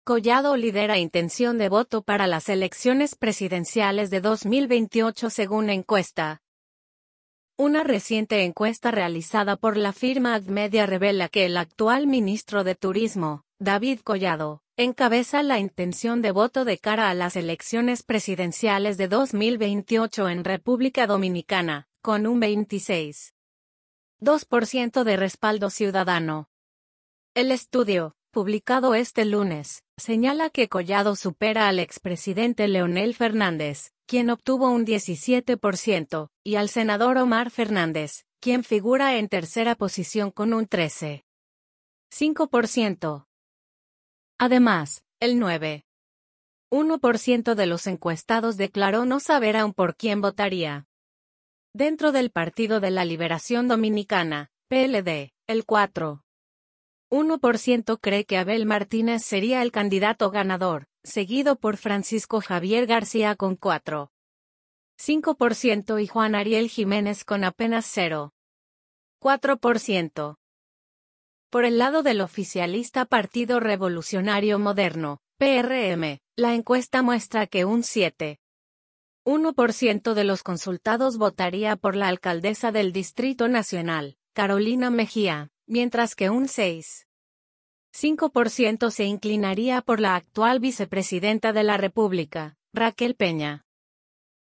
Collado lidera intención de voto para las elecciones presidenciales de 2028 según encuesta. Una reciente encuesta realizada por la firma Admedia revela que el actual ministro de Turismo, David Collado, encabeza la intención de voto de cara a las elecciones presidenciales de 2028 en República Dominicana, con un 26,2% de respaldo ciudadano. El estudio, publicado este lunes, señala que Collado supera al expresidente Leonel Fernández, quien obtuvo un 17%, y al senador Omar Fernández, quien figura en tercera posición con un 13,5%. Además, el 9,1% de los encuestados declaró no saber aún por quién votaría. Dentro del Partido de la Liberación Dominicana, PLD, el 4,1% cree que Abel Martínez sería el candidato ganador, seguido por Francisco Javier García con 4,5% y Juan Ariel Jiménez con apenas 0,4%. Por el lado del oficialista Partido Revolucionario Moderno, PRM, la encuesta muestra que un 7,1% de los consultados votaría por la alcaldesa del Distrito Nacional, Carolina Mejía, mientras que un 6,5% se inclinaría por la actual vicepresidenta de la República, Raquel Peña.